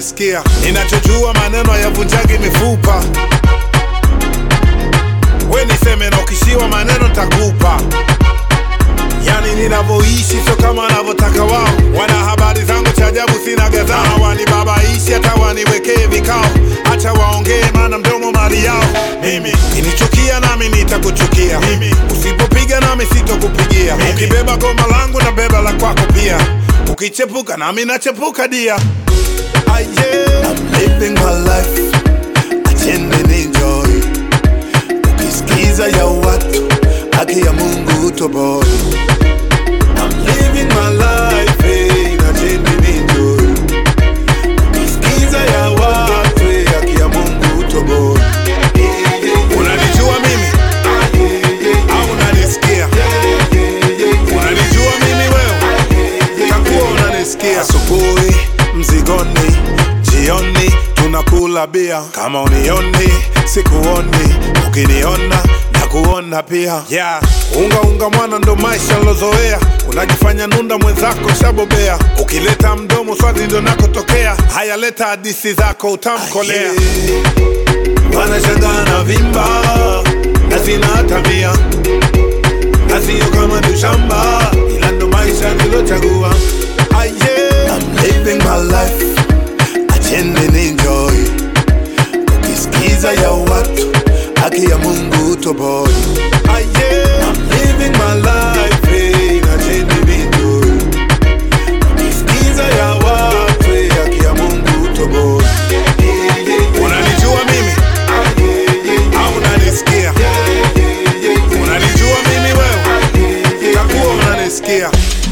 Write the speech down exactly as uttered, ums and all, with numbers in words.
unanisikia. Ninachojua maneno hayavunjagi mifupa. We niseme na ukishiwa maneno takupa. Yani ninavyoishi sio kama wanavyotaka wao. Wana habari zangu cha ajabu sina gazana. Wanibabaishi hata waniwekee vikao. Acha waongee maana mdomo mali yao. Mimi kinichukia nami nitakuchukia. Mimi usipopiga nami sitokupigia. Ukibeba goma langu na beba la kwako pia. Ukichepuka nami nachepuka dia. Ah, yeah. I'm living my life, acheni enjoy. Ukisikiza ya watu, haki ya Mungu utoboi. I'm living my life, hey, acheni enjoy. Ukisikiza ya watu, hey, haki ya Mungu utoboi. Unanijua mimi? Au unanisikia? Unanijua mimi wewe? Takuwa unanisikia. Asubuhi mzigoni, jioni tunakula bia. Kama unioni, sikuoni. Ukiniona, nakuona pia. Yeah, unga unga mwana ndo maisha nilozoea. Unajifanya nunda mwenzako shabobea. Ukileta mdomo swati ndo nakotokea. Haya leta hadisi zako utamkolea. Wanashangaa na vimba na sina tabia. Na siyo kama ni shamba, ila ndo maisha nilochagua. Ah, yeah. I'm living my life, acheni enjoy. Ukisikiza ya watu, haki ya Mungu utoboi. Ah, yeah. I'm living my life, hey, acheni enjoy. Ukisikiza ya watu, hey, haki ya Mungu utoboi. Unanijua mimi? Au unanisikia? Unanijua mimi wewe? Takuwa unanisikia.